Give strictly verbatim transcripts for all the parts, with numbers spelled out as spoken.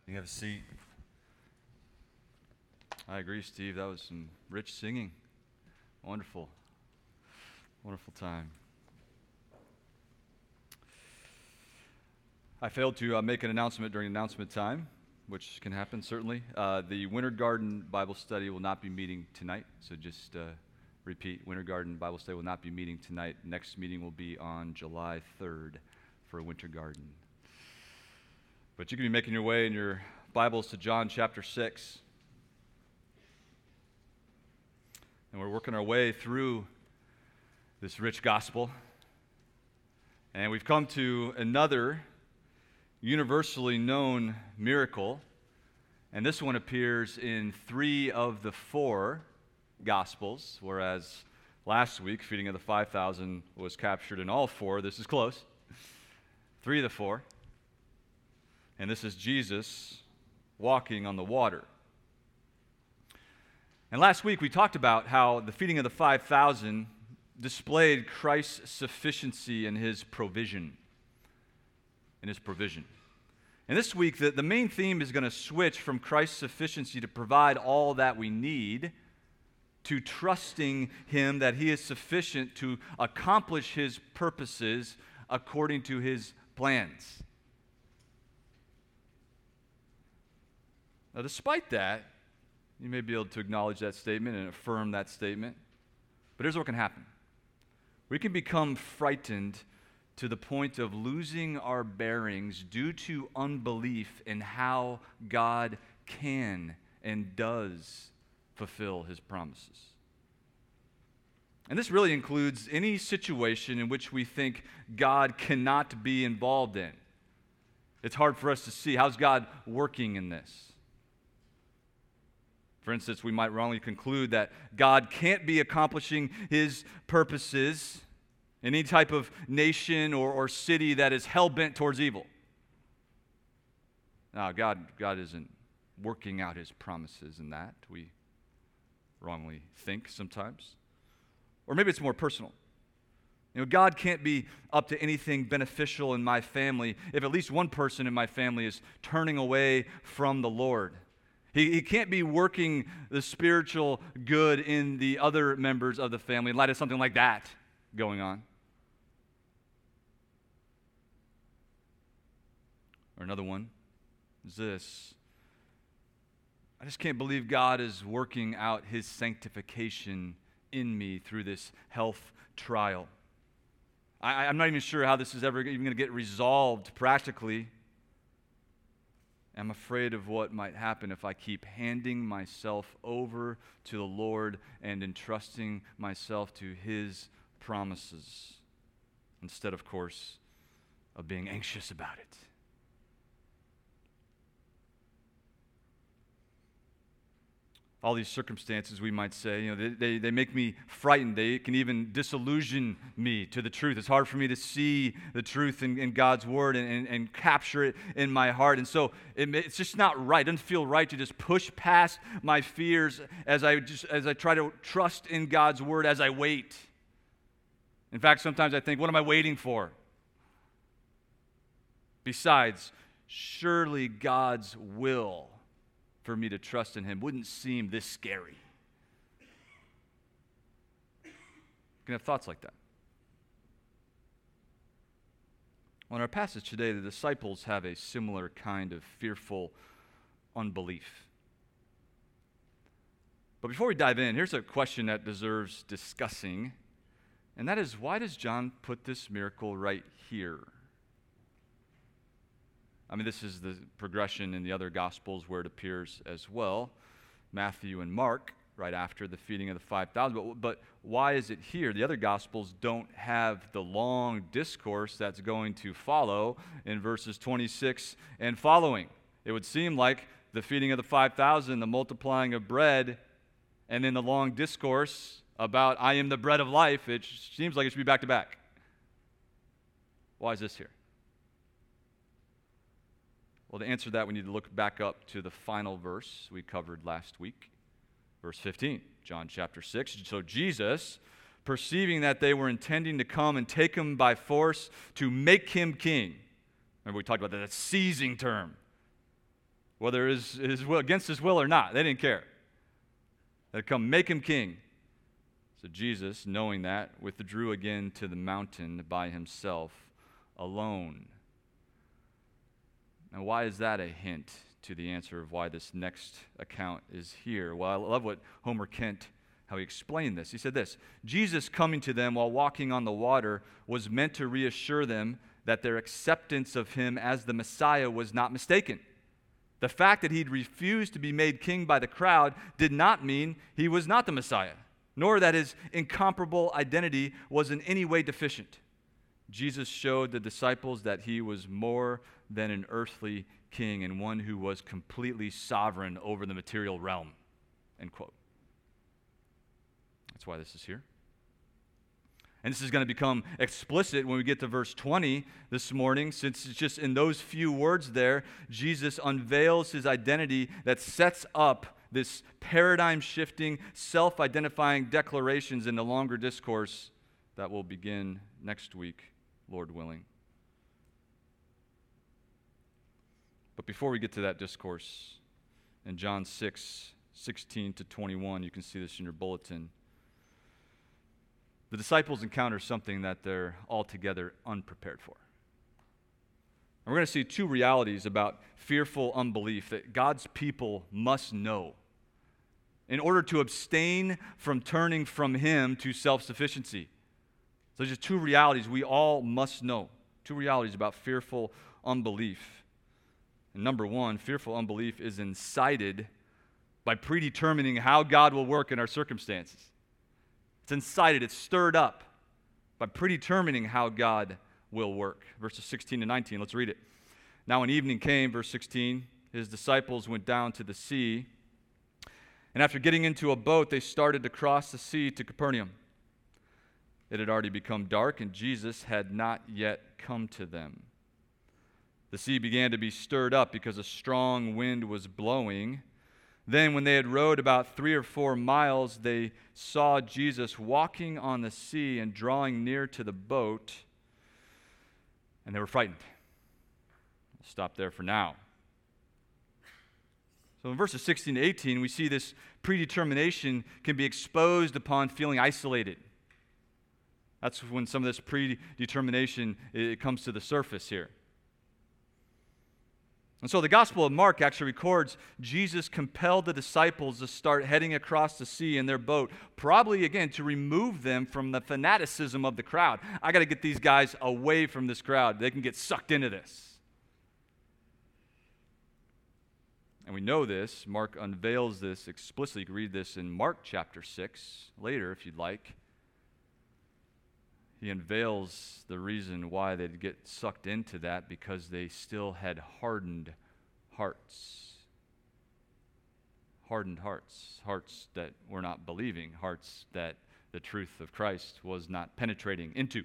You have a seat. I agree, Steve. That was some rich singing. Wonderful. Wonderful time. I failed to uh, make an announcement during announcement time, which can happen, certainly. Uh, the Winter Garden Bible Study will not be meeting tonight, so just uh, repeat. Winter Garden Bible Study will not be meeting tonight. Next meeting will be on July third for Winter Garden. But you can be making your way in your Bibles to John chapter six. And we're working our way through this rich gospel. And we've come to another universally known miracle. And this one appears in three of the four gospels, whereas last week, feeding of the five thousand was captured in all four. This is close. Three of the four. And this is Jesus walking on the water. And last week we talked about how the feeding of the five thousand displayed Christ's sufficiency and his provision. And his provision. And this week the, the main theme is going to switch from Christ's sufficiency to provide all that we need to trusting him that he is sufficient to accomplish his purposes according to his plans. Now, despite that, you may be able to acknowledge that statement and affirm that statement. But here's what can happen. We can become frightened to the point of losing our bearings due to unbelief in how God can and does fulfill his promises. And this really includes any situation in which we think God cannot be involved in. It's hard for us to see, how's God working in this? For instance, we might wrongly conclude that God can't be accomplishing his purposes in any type of nation or, or city that is hell-bent towards evil. Now, God, God isn't working out his promises in that, we wrongly think sometimes. Or maybe it's more personal. You know, God can't be up to anything beneficial in my family if at least one person in my family is turning away from the Lord. He, he can't be working the spiritual good in the other members of the family in light of something like that going on. Or another one is this. I just can't believe God is working out his sanctification in me through this health trial. I, I'm not even sure how this is ever even going to get resolved practically. I'm afraid of what might happen if I keep handing myself over to the Lord and entrusting myself to his promises instead, of course, of being anxious about it. All these circumstances, we might say, you know, they, they, they make me frightened. They can even disillusion me to the truth. It's hard for me to see the truth in, in God's word and, and, and capture it in my heart. And so it, it's just not right. It doesn't feel right to just push past my fears as I just as I try to trust in God's word as I wait. In fact, sometimes I think, what am I waiting for? Besides, surely God's will for me to trust in him wouldn't seem this scary. You can have thoughts like that. Well, in our passage today, the disciples have a similar kind of fearful unbelief. But before we dive in, here's a question that deserves discussing, and that is, why does John put this miracle right here? I mean, this is the progression in the other Gospels where it appears as well. Matthew and Mark, right after the feeding of the five thousand. But, but why is it here? The other Gospels don't have the long discourse that's going to follow in verses twenty-six and following. It would seem like the feeding of the five thousand, the multiplying of bread, and then the long discourse about I am the bread of life, it seems like it should be back to back. Why is this here? Well, to answer that, we need to look back up to the final verse we covered last week, verse fifteen, John chapter six. So Jesus, perceiving that they were intending to come and take him by force to make him king. Remember we talked about that, that seizing term. whether his, his will, against his will or not. They didn't care. They'd come make him king. So Jesus, knowing that, withdrew again to the mountain by himself alone. Now, why is that a hint to the answer of why this next account is here? Well, I love what Homer Kent, how he explained this. He said this: Jesus coming to them while walking on the water was meant to reassure them that their acceptance of him as the Messiah was not mistaken. The fact that he'd refused to be made king by the crowd did not mean he was not the Messiah, nor that his incomparable identity was in any way deficient. Jesus showed the disciples that he was more than an earthly king and one who was completely sovereign over the material realm. End quote. That's why this is here. And this is going to become explicit when we get to verse twenty this morning, since it's just in those few words there, Jesus unveils his identity that sets up this paradigm-shifting, self-identifying declarations in the longer discourse that will begin next week, Lord willing. But before we get to that discourse, in John six, sixteen to twenty-one, you can see this in your bulletin, the disciples encounter something that they're altogether unprepared for. And we're going to see two realities about fearful unbelief that God's people must know in order to abstain from turning from him to self-sufficiency. So there's just two realities we all must know. Two realities about fearful unbelief. And number one, fearful unbelief is incited by predetermining how God will work in our circumstances. It's incited, it's stirred up by predetermining how God will work. Verses sixteen to nineteen, let's read it. Now when evening came, verse sixteen, his disciples went down to the sea, and after getting into a boat, they started to cross the sea to Capernaum. It had already become dark, and Jesus had not yet come to them. The sea began to be stirred up because a strong wind was blowing. Then, when they had rowed about three or four miles, they saw Jesus walking on the sea and drawing near to the boat, and they were frightened. I'll stop there for now. So in verses sixteen to eighteen, we see this predetermination can be exposed upon feeling isolated. That's when some of this predetermination it comes to the surface here. And so the Gospel of Mark actually records Jesus compelled the disciples to start heading across the sea in their boat, probably, again, to remove them from the fanaticism of the crowd. I got to get these guys away from this crowd. They can get sucked into this. And we know this. Mark unveils this explicitly. You can read this in Mark chapter six later if you'd like. He unveils the reason why they'd get sucked into that, because they still had hardened hearts. Hardened hearts. Hearts that were not believing. Hearts that the truth of Christ was not penetrating into.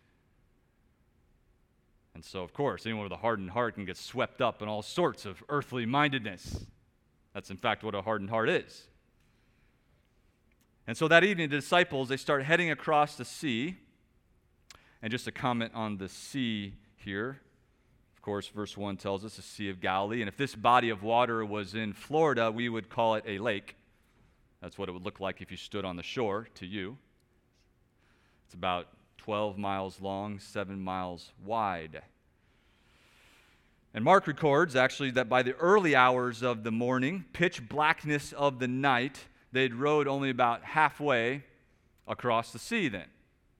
And so, of course, anyone with a hardened heart can get swept up in all sorts of earthly mindedness. That's, in fact, what a hardened heart is. And so that evening, the disciples, they start heading across the sea. And just a comment on the sea here. Of course, verse one tells us the Sea of Galilee. And if this body of water was in Florida, we would call it a lake. That's what it would look like if you stood on the shore to you. It's about twelve miles long, seven miles wide. And Mark records, actually, that by the early hours of the morning, pitch blackness of the night, they'd rowed only about halfway across the sea then.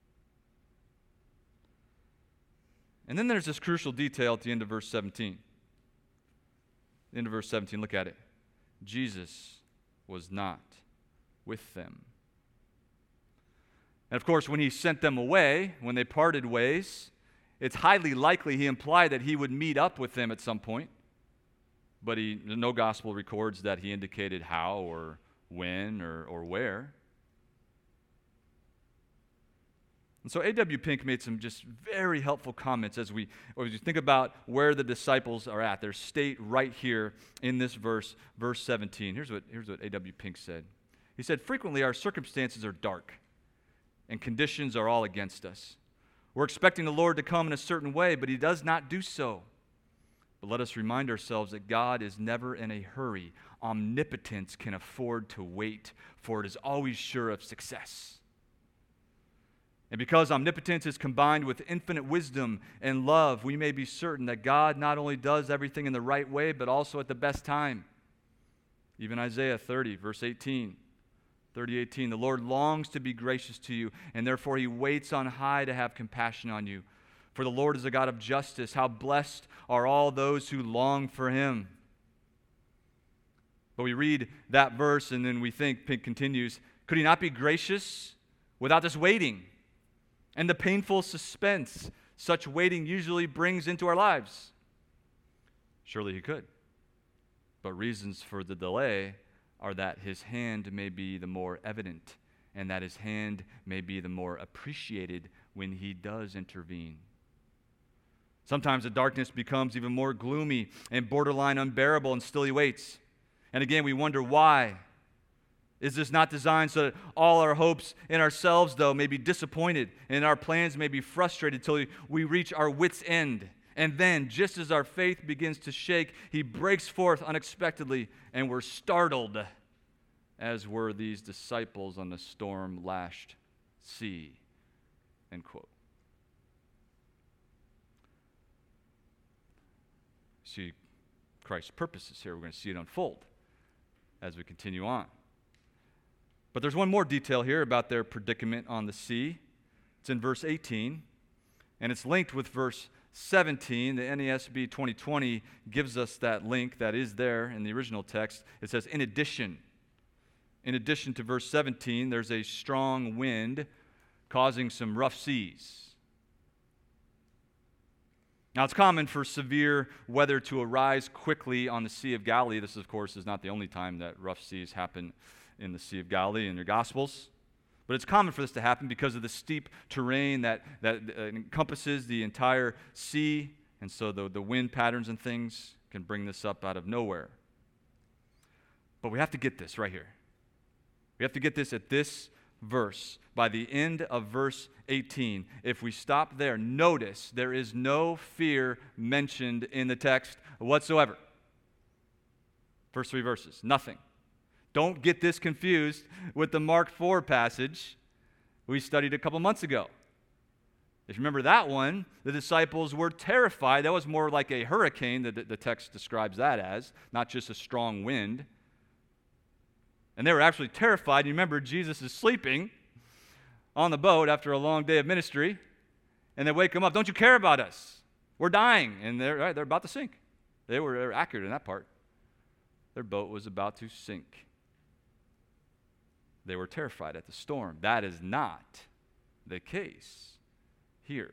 And then there's this crucial detail at the end of verse seventeen. The end of verse seventeen, look at it. Jesus was not with them. And of course, when he sent them away, when they parted ways, it's highly likely he implied that he would meet up with them at some point. But he, no gospel records that he indicated how or when or, or where. And so A W Pink made some just very helpful comments as we, as we think about where the disciples are at. Their state right here in this verse, verse seventeen. Here's what, here's what A W Pink said. He said, frequently our circumstances are dark and conditions are all against us. We're expecting the Lord to come in a certain way, but he does not do so. But let us remind ourselves that God is never in a hurry. Omnipotence can afford to wait, for it is always sure of success. And because omnipotence is combined with infinite wisdom and love, we may be certain that God not only does everything in the right way, but also at the best time. Even Isaiah thirty, verse eighteen, thirty, eighteen, the Lord longs to be gracious to you, and therefore he waits on high to have compassion on you. For the Lord is a God of justice. How blessed are all those who long for him. But we read that verse and then we think, Pink continues, could he not be gracious without this waiting and the painful suspense such waiting usually brings into our lives? Surely he could. But reasons for the delay are that his hand may be the more evident and that his hand may be the more appreciated when he does intervene. Sometimes the darkness becomes even more gloomy and borderline unbearable, and still he waits. And again, we wonder why. Is this not designed so that all our hopes in ourselves, though, may be disappointed and our plans may be frustrated until we reach our wits' end? And then, just as our faith begins to shake, he breaks forth unexpectedly, and we're startled, as were these disciples on the storm-lashed sea. End quote. See Christ's purposes here. We're going to see it unfold as we continue on. But there's one more detail here about their predicament on the sea. It's in verse eighteen, and it's linked with verse seventeen. The N A S B twenty twenty gives us that link that is there in the original text. It says, in addition, in addition to verse seventeen, there's a strong wind causing some rough seas. Now, it's common for severe weather to arise quickly on the Sea of Galilee. This, of course, is not the only time that rough seas happen in the Sea of Galilee in your Gospels. But it's common for this to happen because of the steep terrain that, that uh, encompasses the entire sea. And so the, the wind patterns and things can bring this up out of nowhere. But we have to get this right here. We have to get this at this verse. By the end of verse eighteen, if we stop there, notice there is no fear mentioned in the text whatsoever. First three verses, nothing. Don't get this confused with the Mark four passage we studied a couple months ago. If you remember that one, the disciples were terrified. That was more like a hurricane that the text describes that as, not just a strong wind. And they were actually terrified. You remember Jesus is sleeping on the boat after a long day of ministry, and they wake him up. Don't you care about us? We're dying. And they're, right, they're about to sink. They were, they were accurate in that part. Their boat was about to sink. They were terrified at the storm. That is not the case here.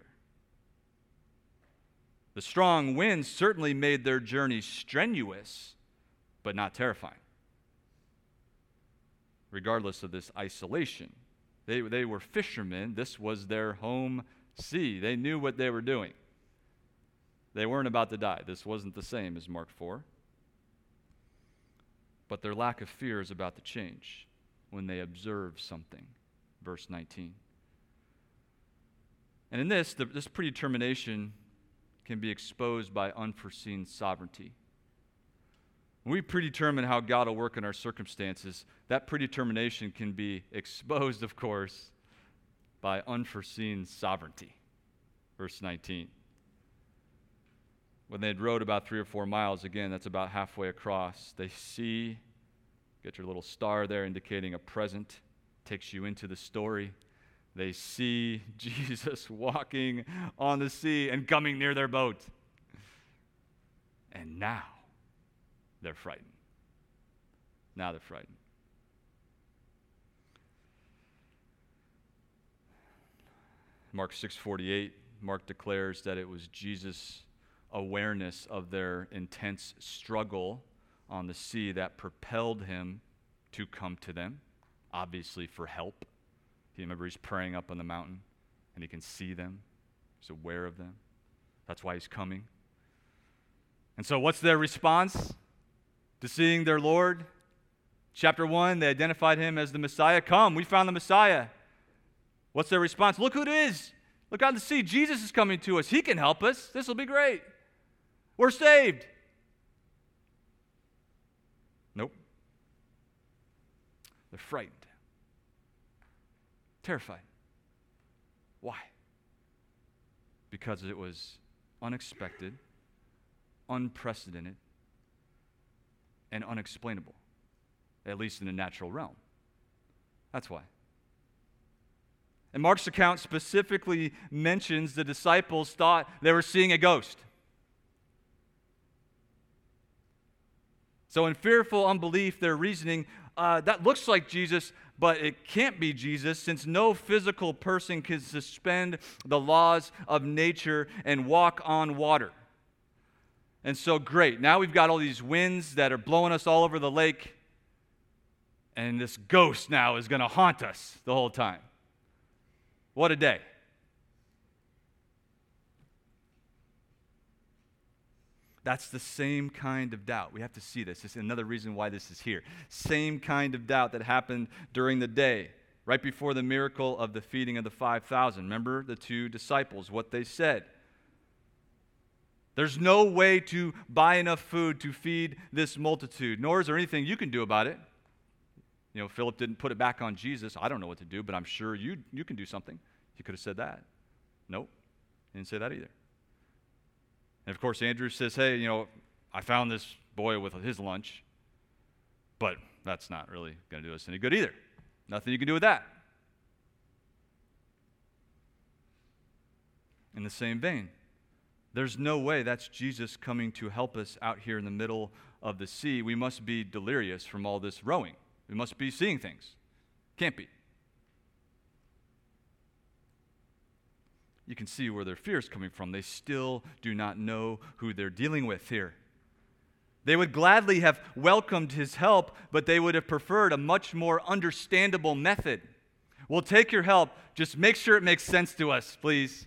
The strong winds certainly made their journey strenuous, but not terrifying. Regardless of this isolation. They, they were fishermen. This was their home sea. They knew what they were doing. They weren't about to die. This wasn't the same as Mark four. But their lack of fear is about to change when they observe something. Verse nineteen. And in this, the, this predetermination can be exposed by unforeseen sovereignty. When we predetermine how God will work in our circumstances, that predetermination can be exposed, of course, by unforeseen sovereignty. Verse nineteen. When they'd rowed about three or four miles, again, that's about halfway across, they see, get your little star there indicating a present, takes you into the story. They see Jesus walking on the sea and coming near their boat. And now, they're frightened. Now they're frightened. Mark six forty-eight, Mark declares that it was Jesus' awareness of their intense struggle on the sea that propelled him to come to them, obviously for help. You remember he's praying up on the mountain, and he can see them. He's aware of them. That's why he's coming. And so what's their response to seeing their Lord? Chapter one, they identified him as the Messiah. Come, we found the Messiah. What's their response? Look who it is. Look out to sea. Jesus is coming to us. He can help us. This will be great. We're saved. Nope. They're frightened. Terrified. Why? Because it was unexpected, unprecedented, and unexplainable, at least in the natural realm. That's why. And Mark's account specifically mentions the disciples thought they were seeing a ghost. So in fearful unbelief, their reasoning, uh, that looks like Jesus, but it can't be Jesus, since no physical person can suspend the laws of nature and walk on water. And so, great, now we've got all these winds that are blowing us all over the lake, and this ghost now is going to haunt us the whole time. What a day. That's the same kind of doubt. We have to see this. This is another reason why this is here. Same kind of doubt that happened during the day, right before the miracle of the feeding of the five thousand. Remember the two disciples, what they said. There's no way to buy enough food to feed this multitude, nor is there anything you can do about it. You know, Philip didn't put it back on Jesus. I don't know what to do, but I'm sure you, you can do something. He could have said that. Nope, he didn't say that either. And of course, Andrew says, hey, you know, I found this boy with his lunch, but that's not really going to do us any good either. Nothing you can do with that. In the same vein, there's no way that's Jesus coming to help us out here in the middle of the sea. We must be delirious from all this rowing. We must be seeing things. Can't be. You can see where their fear is coming from. They still do not know who they're dealing with here. They would gladly have welcomed his help, but they would have preferred a much more understandable method. We'll take your help. Just make sure it makes sense to us, please.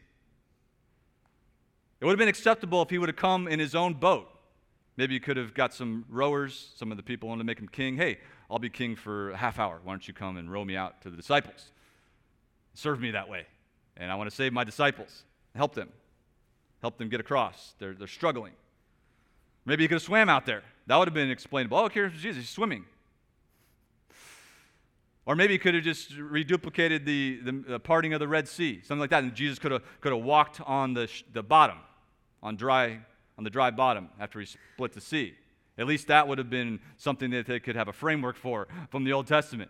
It would have been acceptable if he would have come in his own boat. Maybe he could have got some rowers. Some of the people wanted to make him king. Hey, I'll be king for a half hour. Why don't you come and row me out to the disciples? Serve me that way. And I want to save my disciples. Help them. Help them get across. They're, they're struggling. Maybe he could have swam out there. That would have been explainable. Oh, here's Jesus. He's swimming. Or maybe he could have just reduplicated the, the, the parting of the Red Sea, something like that. And Jesus could have, could have walked on the, the bottom, on, dry, on the dry bottom after he split the sea. At least that would have been something that they could have a framework for from the Old Testament.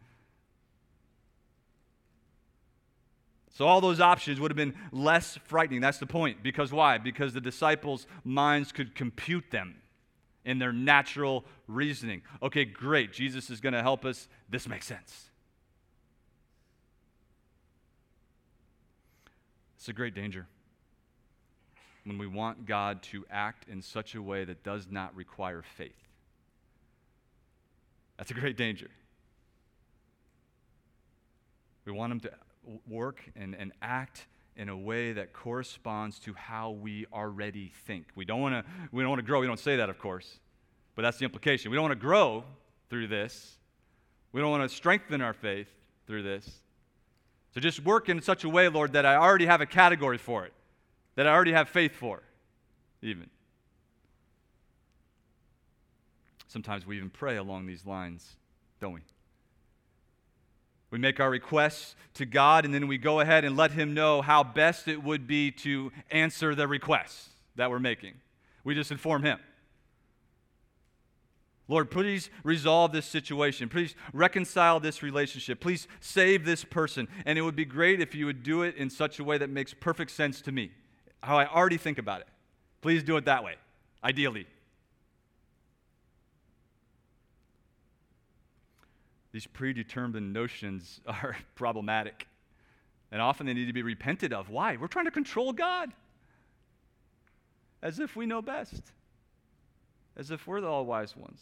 So all those options would have been less frightening. That's the point. Because why? Because the disciples' minds could compute them in their natural reasoning. Okay, great. Jesus is going to help us. This makes sense. It's a great danger when we want God to act in such a way that does not require faith. That's a great danger. We want him to work and, and act in a way that corresponds to how we already think. We don't want to we don't want to grow. We don't say that, of course, but that's the implication. We don't want to grow through this. We don't want to strengthen our faith through this. So just work in such a way, Lord, that I already have a category for it, that I already have faith for, even. Sometimes we even pray along these lines, don't we? We make our requests to God, and then we go ahead and let him know how best it would be to answer the requests that we're making. We just inform him. Lord, please resolve this situation. Please reconcile this relationship. Please save this person. And it would be great if you would do it in such a way that makes perfect sense to me, how I already think about it. Please do it that way, ideally. These predetermined notions are problematic, and often they need to be repented of. Why? We're trying to control God, as if we know best, as if we're the all-wise ones.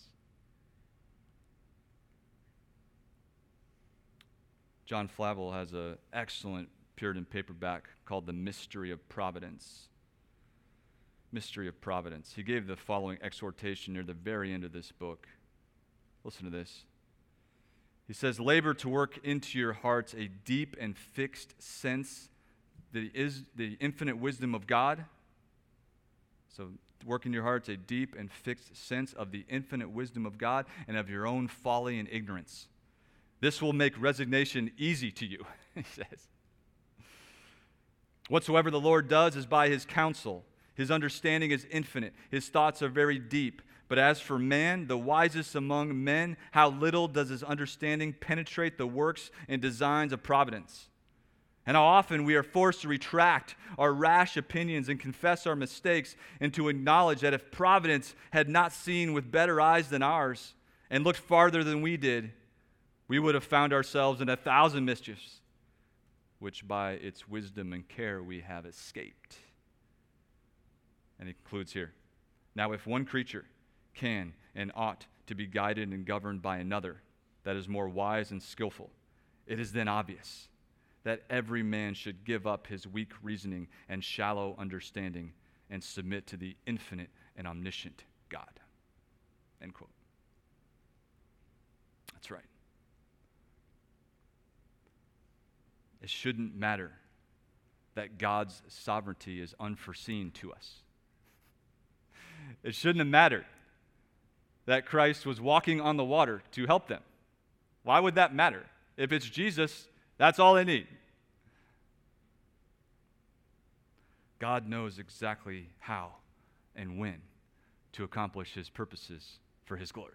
John Flavel has an excellent Puritan paperback called The Mystery of Providence. Mystery of Providence. He gave the following exhortation near the very end of this book. Listen to this. He says, labor to work into your hearts a deep and fixed sense that is the infinite wisdom of God. So work in your hearts a deep and fixed sense of the infinite wisdom of God and of your own folly and ignorance. This will make resignation easy to you, he says. Whatsoever the Lord does is by his counsel. His understanding is infinite. His thoughts are very deep. But as for man, the wisest among men, how little does his understanding penetrate the works and designs of providence. And how often we are forced to retract our rash opinions and confess our mistakes and to acknowledge that if providence had not seen with better eyes than ours and looked farther than we did, we would have found ourselves in a thousand mischiefs, which by its wisdom and care we have escaped. And he concludes here. Now if one creature can and ought to be guided and governed by another that is more wise and skillful, it is then obvious that every man should give up his weak reasoning and shallow understanding and submit to the infinite and omniscient God. End quote. That's right. It shouldn't matter that God's sovereignty is unforeseen to us. It shouldn't have mattered that Christ was walking on the water to help them. Why would that matter? If it's Jesus, that's all they need. God knows exactly how and when to accomplish his purposes for his glory.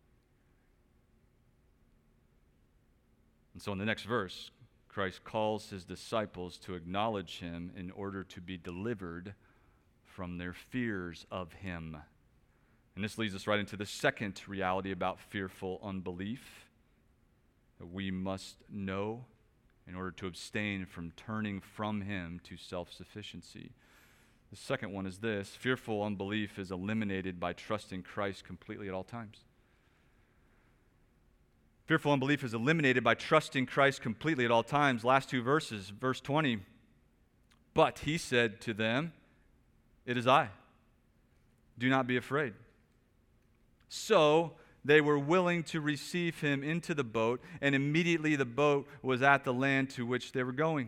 And so in the next verse, Christ calls his disciples to acknowledge him in order to be delivered from their fears of him. And this leads us right into the second reality about fearful unbelief that we must know in order to abstain from turning from him to self-sufficiency. The second one is this: fearful unbelief is eliminated by trusting Christ completely at all times. Fearful unbelief is eliminated by trusting Christ completely at all times. Last two verses, verse twenty. But he said to them, "It is I. Do not be afraid." So they were willing to receive him into the boat, and immediately the boat was at the land to which they were going.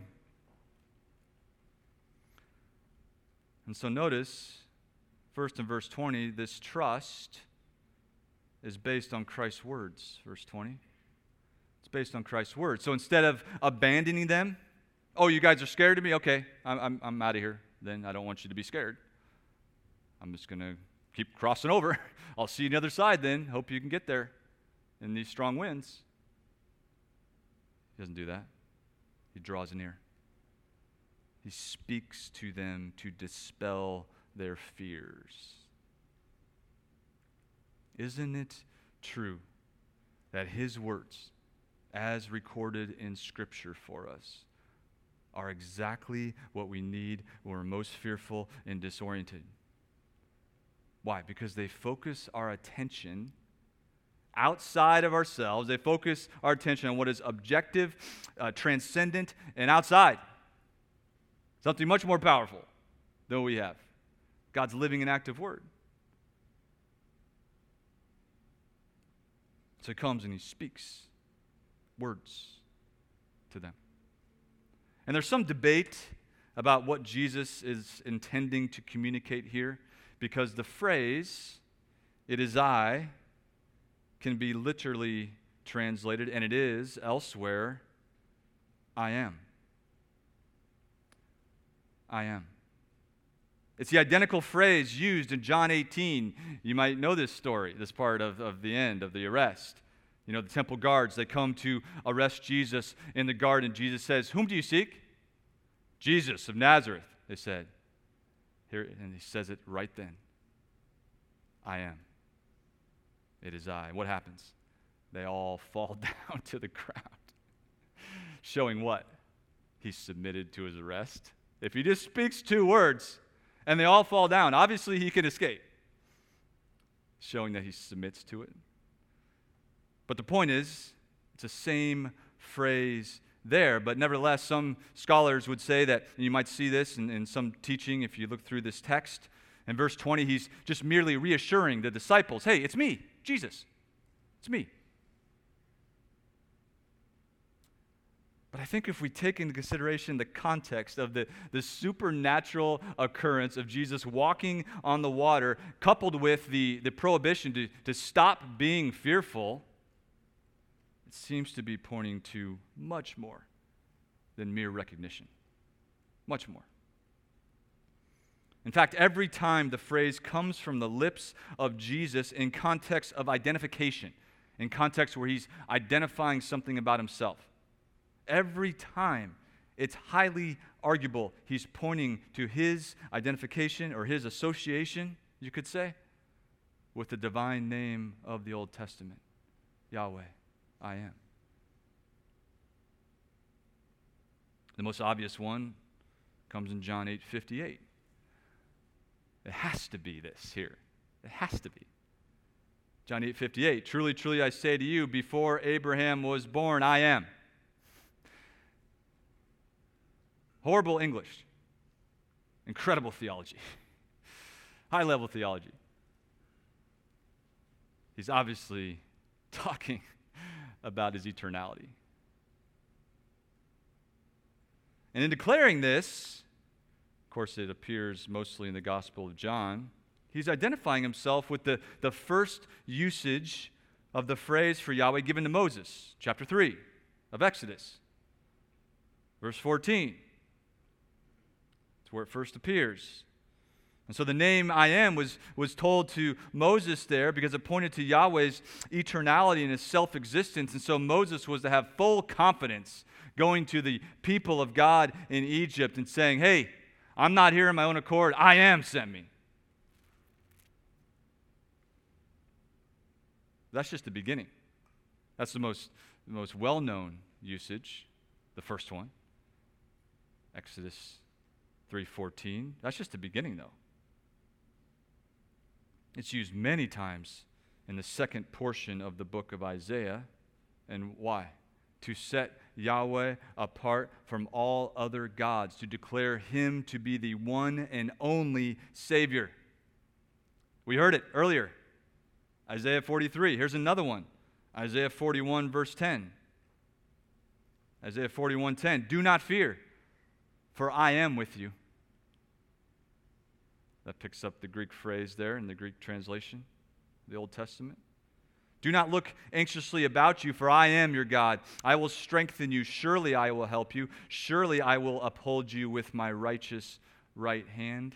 And so notice, first in verse twenty, this trust is based on Christ's words. Verse twenty. It's based on Christ's words. So instead of abandoning them, oh, you guys are scared of me? Okay, I'm, I'm, I'm out of here. Then I don't want you to be scared. I'm just going to keep crossing over. I'll see you on the other side then. Hope you can get there in these strong winds. He doesn't do that. He draws near. He speaks to them to dispel their fears. Isn't it true that his words, as recorded in Scripture for us, are exactly what we need when we're most fearful and disoriented? Why? Because they focus our attention outside of ourselves. They focus our attention on what is objective, uh, transcendent, and outside. Something much more powerful than what we have. God's living and active word. So he comes and he speaks words to them. And there's some debate about what Jesus is intending to communicate here, because the phrase, "it is I," can be literally translated, and it is elsewhere, "I am." I am. It's the identical phrase used in John eighteen. You might know this story, this part of, of the end of the arrest. You know, the temple guards, they come to arrest Jesus in the garden. Jesus says, "Whom do you seek?" "Jesus of Nazareth," they said. Here, and he says it right then. "I am. It is I." What happens? They all fall down to the ground. Showing what? He submitted to his arrest. If he just speaks two words and they all fall down, obviously he can escape. Showing that he submits to it. But the point is, it's the same phrase there, but nevertheless, some scholars would say that, and you might see this in, in some teaching if you look through this text. In verse twenty, he's just merely reassuring the disciples, "Hey, it's me, Jesus. It's me." But I think if we take into consideration the context of the, the supernatural occurrence of Jesus walking on the water, coupled with the, the prohibition to, to stop being fearful, it seems to be pointing to much more than mere recognition. Much more. In fact, every time the phrase comes from the lips of Jesus in context of identification, in context where he's identifying something about himself, every time it's highly arguable he's pointing to his identification or his association, you could say, with the divine name of the Old Testament, Yahweh, I am. The most obvious one comes in John eight fifty-eight. It has to be this here. It has to be. John eight fifty-eight, truly, truly I say to you, before Abraham was born, I am. Horrible English. Incredible theology. High-level theology. He's obviously talking about his eternality. And in declaring this, of course it appears mostly in the Gospel of John, he's identifying himself with the, the first usage of the phrase for Yahweh given to Moses, chapter three of Exodus, verse fourteen. It's where it first appears. And so the name I am was, was told to Moses there because it pointed to Yahweh's eternality and his self-existence. And so Moses was to have full confidence going to the people of God in Egypt and saying, hey, I'm not here on my own accord. I am sent me. That's just the beginning. That's the most, the most well-known usage, the first one. Exodus three fourteen. That's just the beginning, though. It's used many times in the second portion of the book of Isaiah. And why? To set Yahweh apart from all other gods, to declare him to be the one and only Savior. We heard it earlier. Isaiah forty-three. Here's another one. Isaiah forty-one, verse ten. Isaiah forty-one, ten. Do not fear, for I am with you. That picks up the Greek phrase there in the Greek translation, the Old Testament. Do not look anxiously about you, for I am your God. I will strengthen you. Surely I will help you. Surely I will uphold you with my righteous right hand.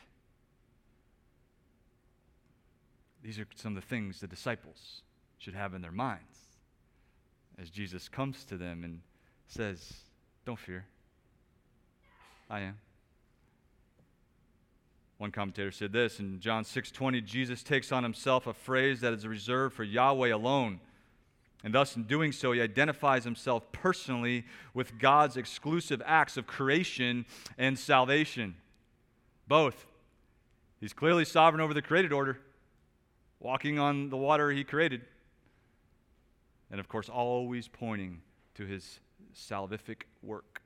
These are some of the things the disciples should have in their minds as Jesus comes to them and says, don't fear. I am. One commentator said this in John six twenty, Jesus takes on himself a phrase that is reserved for Yahweh alone. And thus, in doing so, he identifies himself personally with God's exclusive acts of creation and salvation. Both. He's clearly sovereign over the created order, walking on the water he created. And of course, always pointing to his salvific work.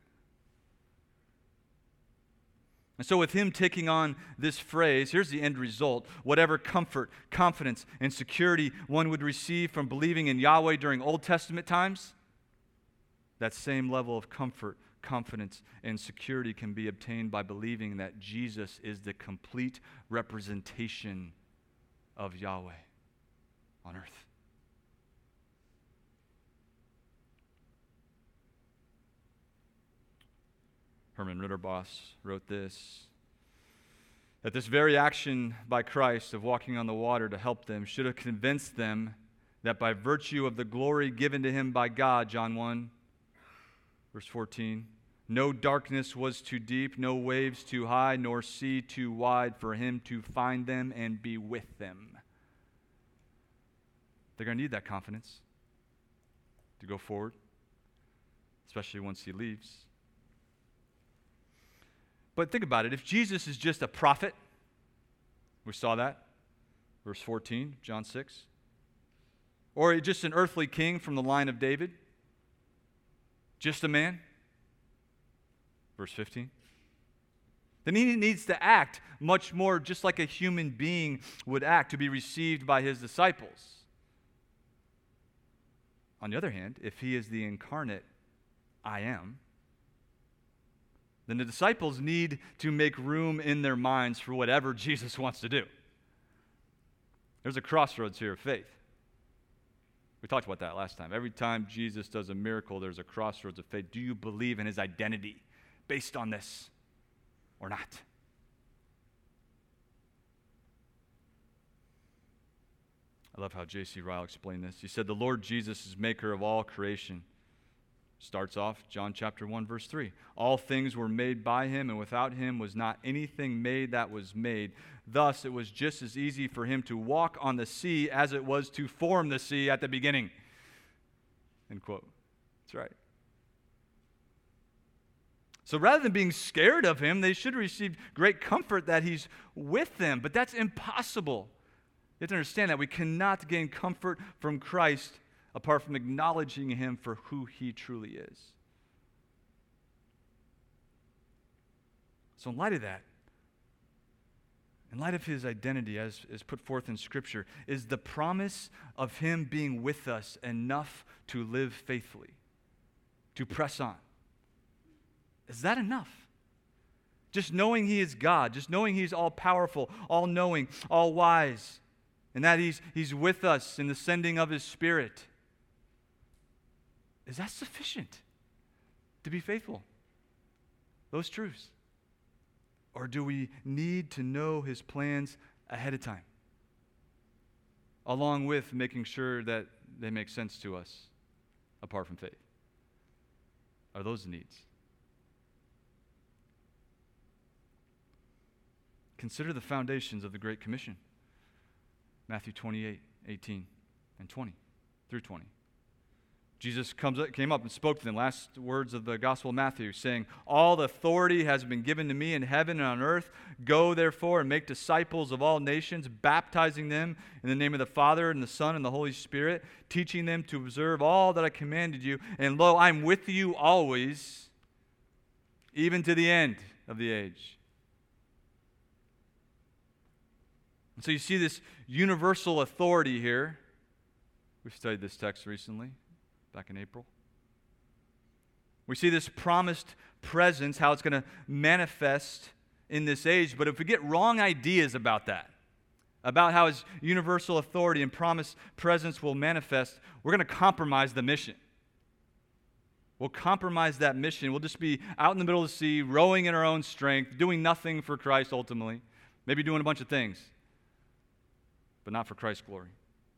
And so with him taking on this phrase, here's the end result. Whatever comfort, confidence, and security one would receive from believing in Yahweh during Old Testament times, that same level of comfort, confidence, and security can be obtained by believing that Jesus is the complete representation of Yahweh on earth. Herman Ritterboss wrote this, that this very action by Christ of walking on the water to help them should have convinced them that by virtue of the glory given to him by God, John one, verse fourteen, no darkness was too deep, no waves too high, nor sea too wide for him to find them and be with them. They're going to need that confidence to go forward, especially once he leaves. But think about it. If Jesus is just a prophet, we saw that, verse fourteen, John six, or just an earthly king from the line of David, just a man, verse fifteen, then he needs to act much more just like a human being would act to be received by his disciples. On the other hand, if he is the incarnate I am, then the disciples need to make room in their minds for whatever Jesus wants to do. There's a crossroads here of faith. We talked about that last time. Every time Jesus does a miracle, there's a crossroads of faith. Do you believe in his identity based on this or not? I love how J C Ryle explained this. He said, the Lord Jesus is maker of all creation. Starts off, John chapter one, verse three. All things were made by him, and without him was not anything made that was made. Thus, it was just as easy for him to walk on the sea as it was to form the sea at the beginning. End quote. That's right. So rather than being scared of him, they should receive great comfort that he's with them. But that's impossible. You have to understand that we cannot gain comfort from Christ apart from acknowledging him for who he truly is. So in light of that, in light of his identity as is put forth in Scripture, is the promise of him being with us enough to live faithfully, to press on? Is that enough? Just knowing he is God, just knowing he's all-powerful, all-knowing, all-wise, and that he's, he's with us in the sending of his Spirit. Is that sufficient to be faithful? Those truths. Or do we need to know his plans ahead of time, along with making sure that they make sense to us apart from faith? Are those the needs? Consider the foundations of the Great Commission. Matthew twenty-eight, eighteen, and twenty through twenty. Jesus comes up, came up and spoke to them, last words of the Gospel of Matthew, saying, all authority has been given to me in heaven and on earth. Go, therefore, and make disciples of all nations, baptizing them in the name of the Father and the Son and the Holy Spirit, teaching them to observe all that I commanded you. And lo, I'm with you always, even to the end of the age. And so you see this universal authority here. We've studied this text recently, back in April. We see this promised presence, how it's going to manifest in this age. But if we get wrong ideas about that, about how his universal authority and promised presence will manifest, we're going to compromise the mission. We'll compromise that mission. We'll just be out in the middle of the sea, rowing in our own strength, doing nothing for Christ ultimately. Maybe doing a bunch of things, but not for Christ's glory.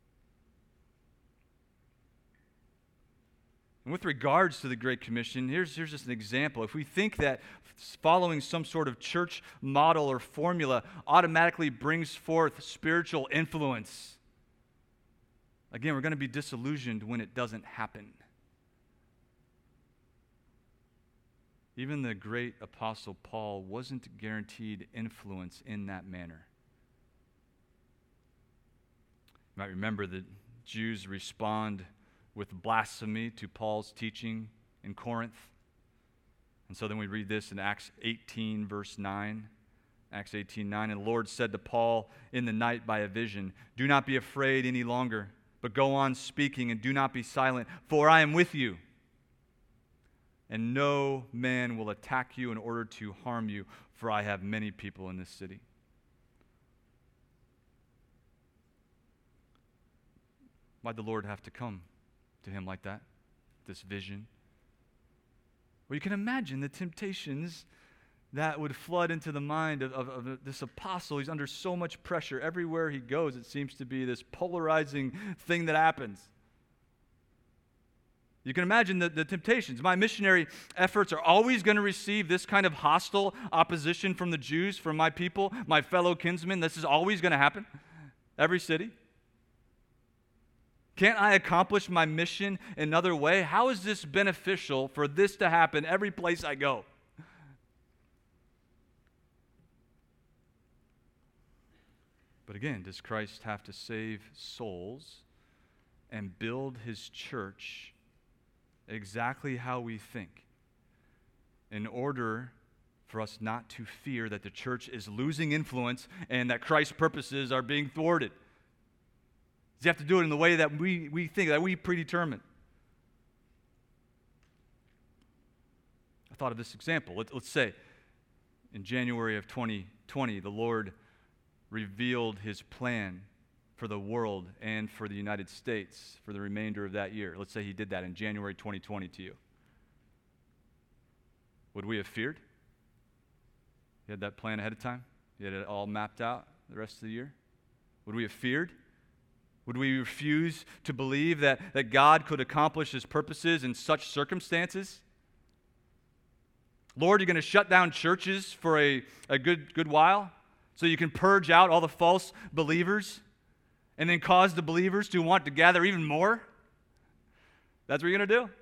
And with regards to the Great Commission, here's, here's just an example. If we think that following some sort of church model or formula automatically brings forth spiritual influence, again, we're going to be disillusioned when it doesn't happen. Even the great apostle Paul wasn't guaranteed influence in that manner. You might remember the Jews respond with blasphemy to Paul's teaching in Corinth. And so then we read this in Acts eighteen, verse nine. Acts eighteen, nine. And the Lord said to Paul in the night by a vision, do not be afraid any longer, but go on speaking and do not be silent, for I am with you. And no man will attack you in order to harm you, for I have many people in this city. Why'd the Lord have to come to him like that? This vision. Well, you can imagine the temptations that would flood into the mind of, of, of this apostle. He's under so much pressure. Everywhere he goes, it seems to be this polarizing thing that happens. You can imagine the, the temptations. My missionary efforts are always going to receive this kind of hostile opposition from the Jews, from my people, my fellow kinsmen. This is always going to happen. Every city. Can't I accomplish my mission another way? How is this beneficial for this to happen every place I go? But again, does Christ have to save souls and build his church exactly how we think in order for us not to fear that the church is losing influence and that Christ's purposes are being thwarted? Does he have to do it in the way that we, we think, that we predetermine? thought of this example. Let, let's say in January of twenty twenty, the Lord revealed his plan for the world and for the United States for the remainder of that year. Let's say he did that in January twenty twenty to you. Would we have feared? You had that plan ahead of time? You had it all mapped out the rest of the year? Would we have feared? Would we refuse to believe that, that God could accomplish his purposes in such circumstances? Lord, you're going to shut down churches for a, a good, good while so you can purge out all the false believers and then cause the believers to want to gather even more? That's what you're going to do?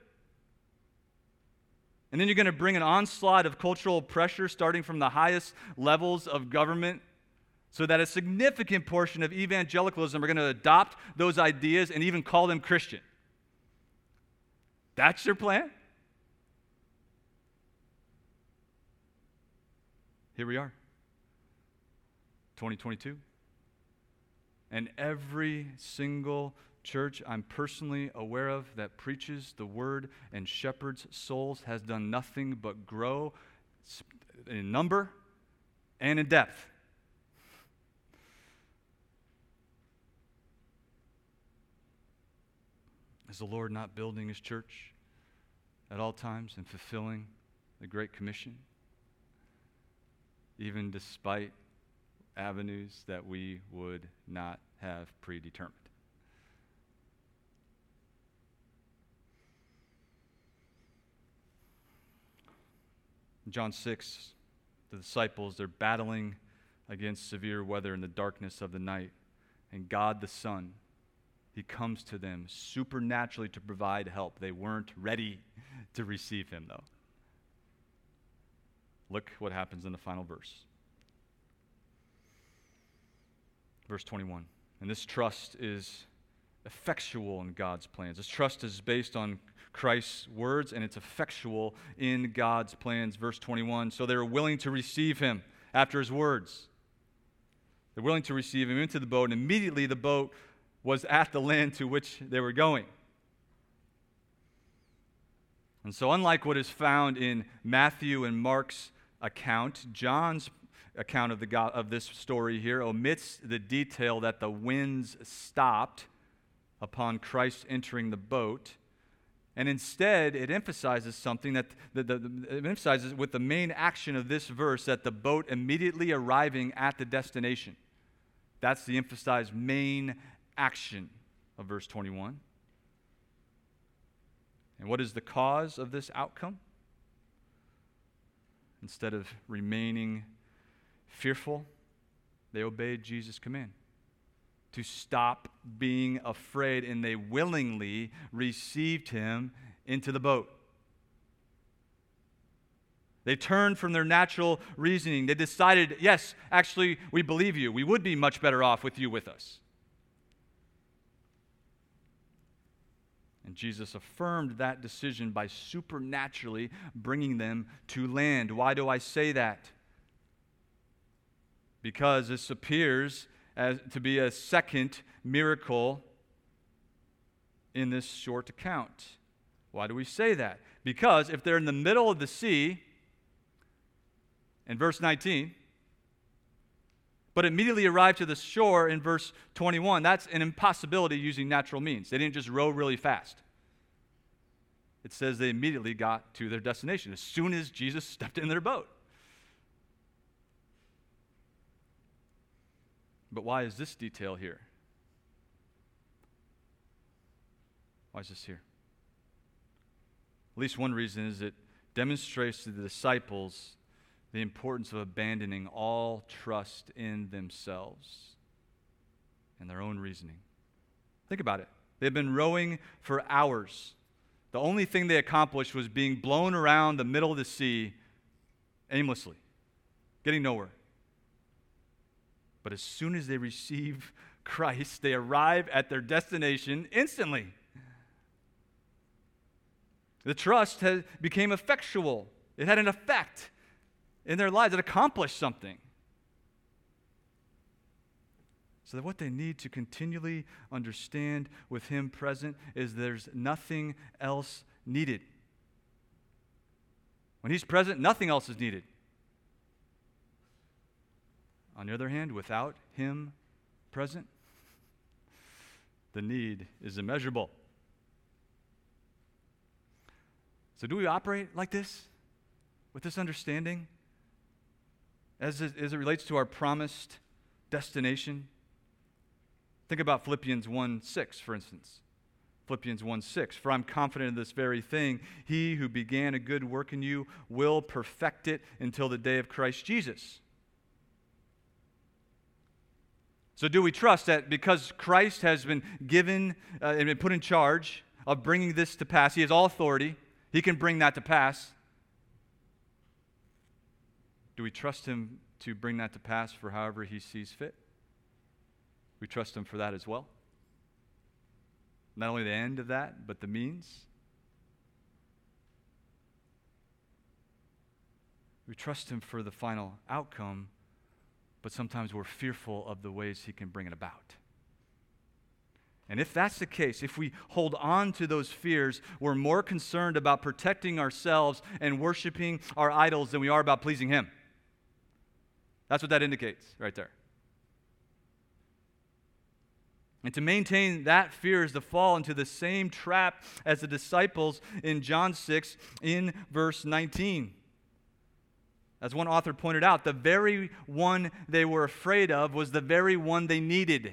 And then you're going to bring an onslaught of cultural pressure starting from the highest levels of government so that a significant portion of evangelicalism are going to adopt those ideas and even call them Christian. That's your plan? Here we are, twenty twenty-two. And every single church I'm personally aware of that preaches the word and shepherds souls has done nothing but grow in number and in depth. Is the Lord not building his church at all times and fulfilling the Great Commission, even despite avenues that we would not have predetermined? In John six, the disciples, they're battling against severe weather in the darkness of the night. And God the Son, he comes to them supernaturally to provide help. They weren't ready to receive him, though. Look what happens in the final verse. Verse twenty-one. And this trust is effectual in God's plans. This trust is based on Christ's words, and it's effectual in God's plans. Verse twenty-one, so they were willing to receive him after his words. They're willing to receive him into the boat, and immediately the boat was at the land to which they were going. And so unlike what is found in Matthew and Mark's account, John's account of, the God, of this story here omits the detail that the winds stopped upon Christ entering the boat. And instead, it emphasizes something that the, the, the, it emphasizes with the main action of this verse that the boat immediately arriving at the destination. That's the emphasized main action of verse twenty-one. And what is the cause of this outcome? Instead of remaining fearful, they obeyed Jesus' command to stop being afraid, and they willingly received him into the boat. They turned from their natural reasoning. They decided, yes, actually, we believe you. We would be much better off with you with us. And Jesus affirmed that decision by supernaturally bringing them to land. Why do I say that? Because this appears as to be a second miracle in this short account. Why do we say that? Because if they're in the middle of the sea, in verse nineteen, but immediately arrived to the shore in verse twenty-one, that's an impossibility using natural means. They didn't just row really fast. It says they immediately got to their destination as soon as Jesus stepped in their boat. But why is this detail here? Why is this here? At least one reason is it demonstrates to the disciples the importance of abandoning all trust in themselves and their own reasoning. Think about it. They've been rowing for hours. The only thing they accomplished was being blown around the middle of the sea aimlessly, getting nowhere. But as soon as they receive Christ, they arrive at their destination instantly. The trust has became effectual. It had an effect in their lives. It accomplished something. So that what they need to continually understand with him present is there's nothing else needed. When he's present, nothing else is needed. On the other hand, without him present, the need is immeasurable. So do we operate like this? With this understanding? As it, as it relates to our promised destination? Think about Philippians one six, for instance. Philippians one six, for I'm confident in this very thing, he who began a good work in you will perfect it until the day of Christ Jesus. So do we trust that because Christ has been given uh, and been put in charge of bringing this to pass, he has all authority, he can bring that to pass. Do we trust him to bring that to pass for however he sees fit? We trust him for that as well. Not only the end of that, but the means. We trust him for the final outcome, but sometimes we're fearful of the ways he can bring it about. And if that's the case, if we hold on to those fears, we're more concerned about protecting ourselves and worshiping our idols than we are about pleasing him. That's what that indicates right there. And to maintain that fear is to fall into the same trap as the disciples in John six in verse nineteen. As one author pointed out, the very one they were afraid of was the very one they needed.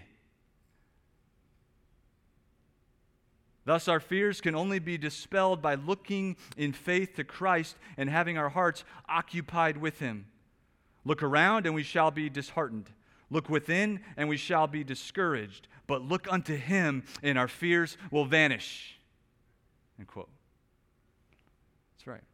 Thus, our fears can only be dispelled by looking in faith to Christ and having our hearts occupied with him. Look around and we shall be disheartened. Look within and we shall be discouraged. But look unto him and our fears will vanish. End quote. That's right.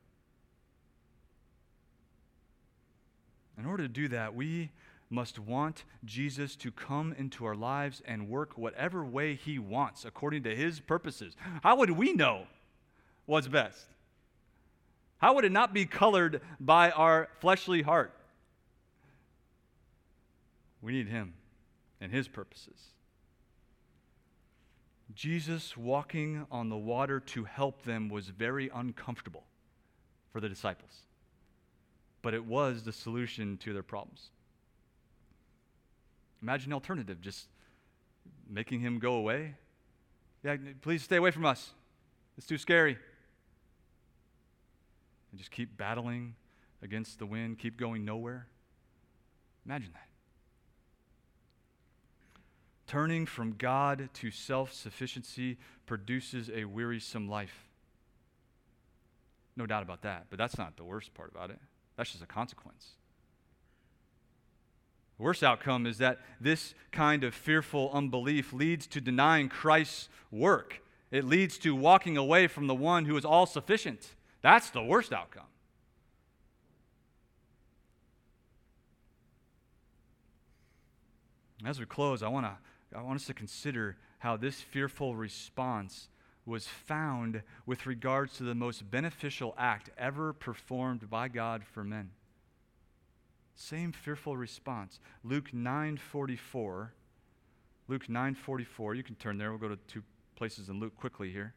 In order to do that, we must want Jesus to come into our lives and work whatever way he wants according to his purposes. How would we know what's best? How would it not be colored by our fleshly heart? We need him and his purposes. Jesus walking on the water to help them was very uncomfortable for the disciples, but it was the solution to their problems. Imagine an alternative, just making him go away. Yeah, please stay away from us. It's too scary. And just keep battling against the wind, keep going nowhere. Imagine that. Turning from God to self-sufficiency produces a wearisome life. No doubt about that, but that's not the worst part about it. That's just a consequence. The worst outcome is that this kind of fearful unbelief leads to denying Christ's work. It leads to walking away from the one who is all-sufficient. That's the worst outcome. As we close, I want to I want us to consider how this fearful response was found with regards to the most beneficial act ever performed by God for men. Same fearful response. Luke nine forty-four. Luke nine forty-four. You can turn there. We'll go to two places in Luke quickly here.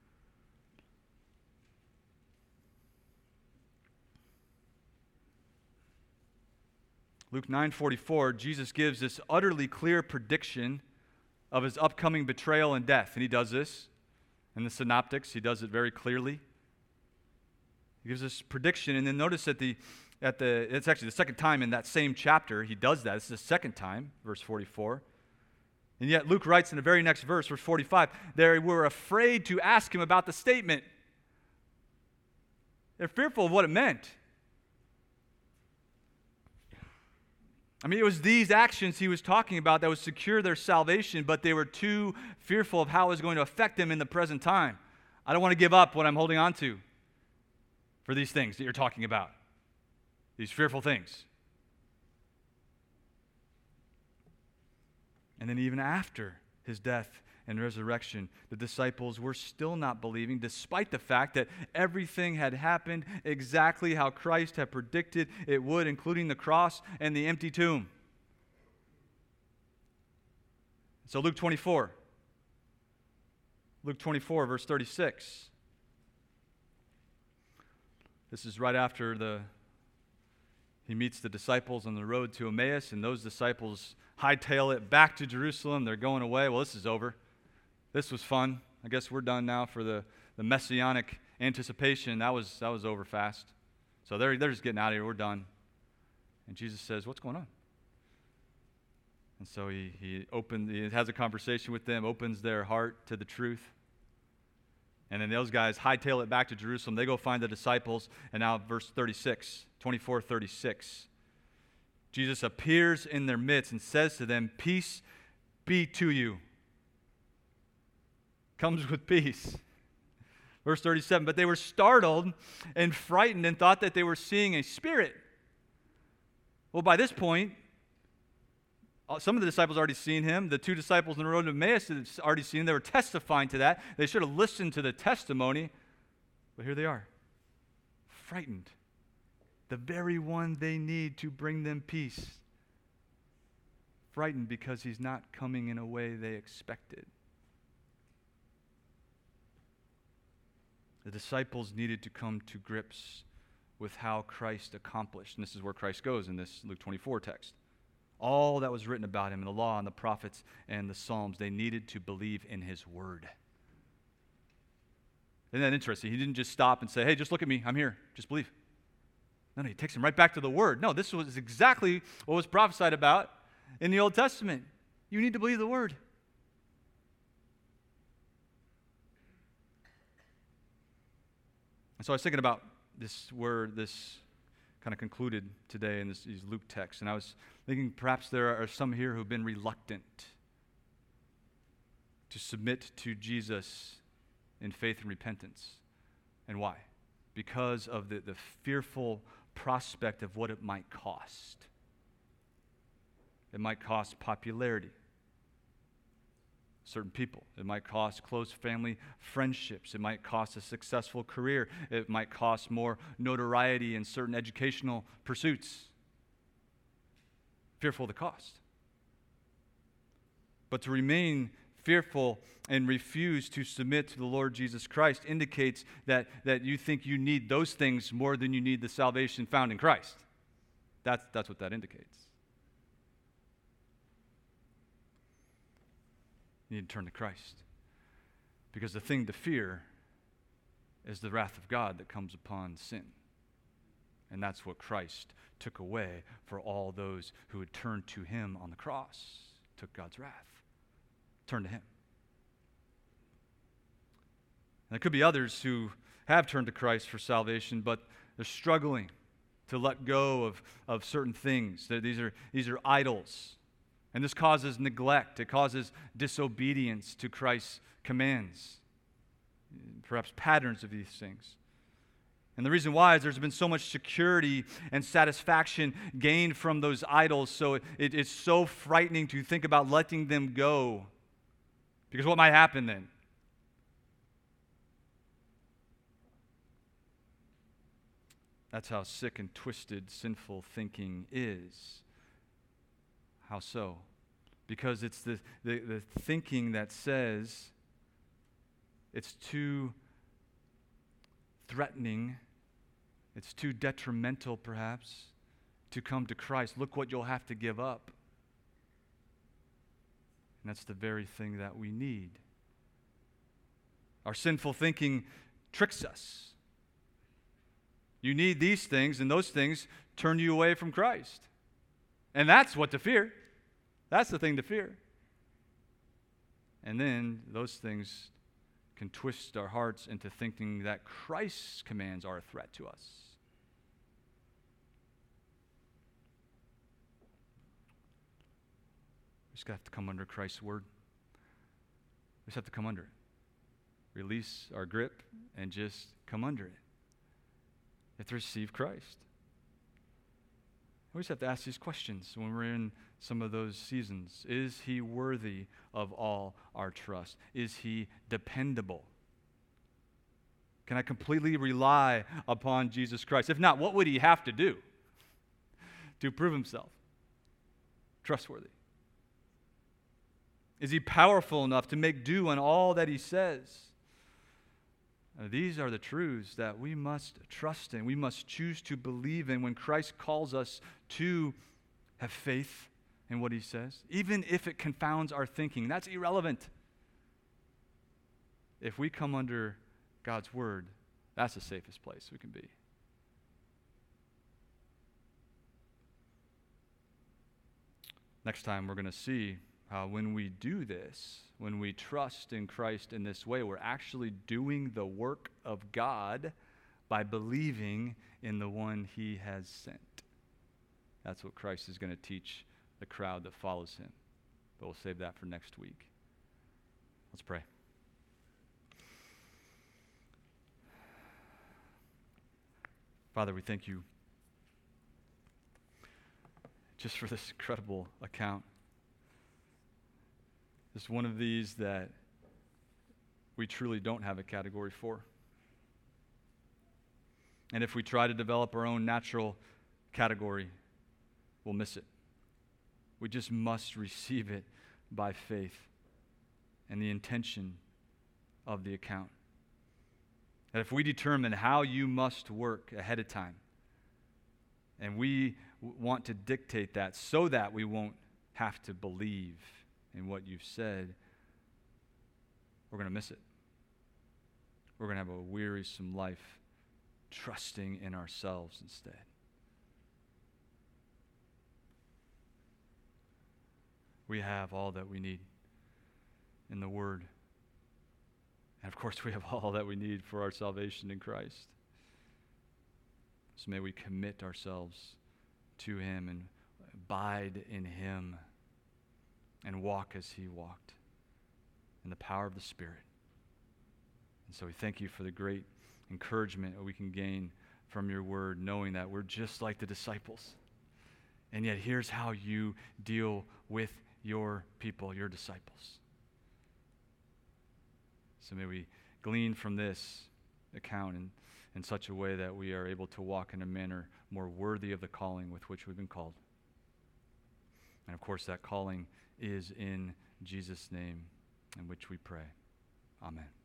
Luke nine forty-four, Jesus gives this utterly clear prediction of his upcoming betrayal and death. And he does this in the synoptics. He does it very clearly. He gives this prediction, and then notice that the at the it's actually the second time in that same chapter he does that. It's the second time, verse forty-four. And yet Luke writes in the very next verse, verse forty-five, they were afraid to ask him about the statement. They're fearful of what it meant. I mean, it was these actions he was talking about that would secure their salvation, but they were too fearful of how it was going to affect them in the present time. I don't want to give up what I'm holding on to for these things that you're talking about, these fearful things. And then even after his death and resurrection, the disciples were still not believing, despite the fact that everything had happened exactly how Christ had predicted it would, including the cross and the empty tomb. So Luke twenty-four. Luke twenty-four, verse thirty-six. This is right after the he meets the disciples on the road to Emmaus, and those disciples hightail it back to Jerusalem. They're going away. Well, this is over. This was fun. I guess we're done now for the, the messianic anticipation. That was that was over fast. So they're, they're just getting out of here. We're done. And Jesus says, what's going on? And so he, he, opened, he has a conversation with them, opens their heart to the truth. And then those guys hightail it back to Jerusalem. They go find the disciples. And now verse thirty-six, twenty-four, thirty-six. Jesus appears in their midst and says to them, peace be to you. Comes with peace. Verse thirty-seven, but they were startled and frightened and thought that they were seeing a spirit. Well, by this point, some of the disciples already seen him. The two disciples on the road to Emmaus had already seen him. They were testifying to that. They should have listened to the testimony. But here they are, frightened. The very one they need to bring them peace. Frightened because he's not coming in a way they expected. The disciples needed to come to grips with how Christ accomplished. And this is where Christ goes in this Luke twenty-four text. All that was written about him in the law and the prophets and the Psalms, they needed to believe in his word. Isn't that interesting? He didn't just stop and say, hey, just look at me. I'm here. Just believe. No, no, he takes them right back to the word. No, this was exactly what was prophesied about in the Old Testament. You need to believe the word. And so I was thinking about this, where this kind of concluded today in this, these Luke texts, and I was thinking perhaps there are some here who've been reluctant to submit to Jesus in faith and repentance. And why? Because of the, the fearful prospect of what it might cost. It might cost popularity. Certain people. It might cost close family friendships. It might cost a successful career. It might cost more notoriety in certain educational pursuits. Fearful of the cost. But to remain fearful and refuse to submit to the Lord Jesus Christ indicates that, that you think you need those things more than you need the salvation found in Christ. That's, that's what that indicates. You need to turn to Christ. Because the thing to fear is the wrath of God that comes upon sin. And that's what Christ took away for all those who had turned to him on the cross. Took God's wrath. Turn to him. And there could be others who have turned to Christ for salvation, but they're struggling to let go of, of certain things. These are, these are idols. And this causes neglect. It causes disobedience to Christ's commands. Perhaps patterns of these things. And the reason why is there's been so much security and satisfaction gained from those idols, so it, it, it's so frightening to think about letting them go. Because what might happen then? That's how sick and twisted sinful thinking is. How so? Because it's the, the, the thinking that says it's too threatening, it's too detrimental perhaps to come to Christ. Look what you'll have to give up. And that's the very thing that we need. Our sinful thinking tricks us. You need these things, and those things turn you away from Christ. And that's what to fear. That's the thing to fear. And then those things can twist our hearts into thinking that Christ's commands are a threat to us. We just have to come under Christ's word. We just have to come under it. Release our grip and just come under it. You have to receive Christ. We just have to ask these questions when we're in some of those seasons. Is he worthy of all our trust? Is he dependable? Can I completely rely upon Jesus Christ? If not, what would he have to do to prove himself trustworthy? Is he powerful enough to make do on all that he says? Uh, these are the truths that we must trust in. We must choose to believe in when Christ calls us to have faith in what he says, even if it confounds our thinking. That's irrelevant. If we come under God's word, that's the safest place we can be. Next time, we're going to see how when we do this, when we trust in Christ in this way, we're actually doing the work of God by believing in the one he has sent. That's what Christ is going to teach the crowd that follows him. But we'll save that for next week. Let's pray. Father, we thank you just for this incredible account. It's one of these that we truly don't have a category for. And if we try to develop our own natural category, we'll miss it. We just must receive it by faith and the intention of the account. That if we determine how you must work ahead of time, and we w- want to dictate that so that we won't have to believe in what you've said, we're going to miss it. We're going to have a wearisome life trusting in ourselves instead. We have all that we need in the Word. And of course, we have all that we need for our salvation in Christ. So may we commit ourselves to him and abide in him and walk as he walked in the power of the Spirit. And so we thank you for the great encouragement that we can gain from your word, knowing that we're just like the disciples. And yet here's how you deal with your people, your disciples. So may we glean from this account in, in such a way that we are able to walk in a manner more worthy of the calling with which we've been called. And of course, that calling is in Jesus' name, in which we pray. Amen.